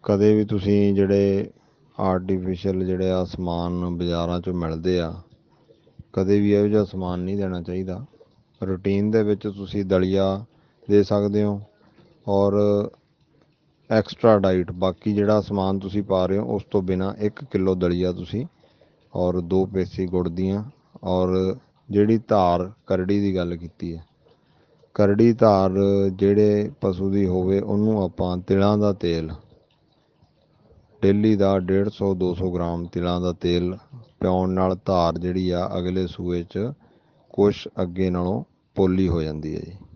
ਕਦੇ ਵੀ ਤੁਸੀਂ ਜਿਹੜੇ ਆਰਟੀਫਿਸ਼ਲ ਜਿਹੜੇ ਆ ਸਮਾਨ ਬਾਜ਼ਾਰਾਂ 'ਚੋਂ ਮਿਲਦੇ ਆ, ਕਦੇ ਵੀ ਇਹੋ ਜਿਹਾ ਸਮਾਨ ਨਹੀਂ ਦੇਣਾ ਚਾਹੀਦਾ। ਰੂਟੀਨ ਦੇ ਵਿੱਚ ਤੁਸੀਂ ਦਲੀਆ ਦੇ ਸਕਦੇ ਹੋ, ਔਰ ਐਕਸਟਰਾ ਡਾਈਟ ਬਾਕੀ ਜਿਹੜਾ ਸਮਾਨ ਤੁਸੀਂ ਪਾ ਰਹੇ ਹੋ ਉਸ ਤੋਂ ਬਿਨਾਂ 1 ਕਿਲੋ ਦਲੀਆ ਤੁਸੀਂ, ਔਰ 2 ਪੇਸੀ ਗੁੜ ਦੀਆਂ, ਔਰ ਜਿਹੜੀ ਧਾਰ ਕਰੜੀ ਦੀ ਗੱਲ ਕੀਤੀ ਹੈ, ਕਰੜੀ ਧਾਰ ਜਿਹੜੇ ਪਸ਼ੂ ਦੀ ਹੋਵੇ ਉਹਨੂੰ ਆਪਾਂ ਤਿਲਾਂ ਦਾ ਤੇਲ ਡੇਲੀ ਦਾ 150-200 ਗ੍ਰਾਮ ਤਿਲਾਂ ਦਾ ਤੇਲ ਪਿਆਉਣ ਨਾਲ ਧਾਰ ਜਿਹੜੀ ਆ ਅਗਲੇ ਸੂਏ 'ਚ ਕੁਛ ਅੱਗੇ ਨਾਲੋਂ ਪੋਲੀ ਹੋ ਜਾਂਦੀ ਹੈ ਜੀ।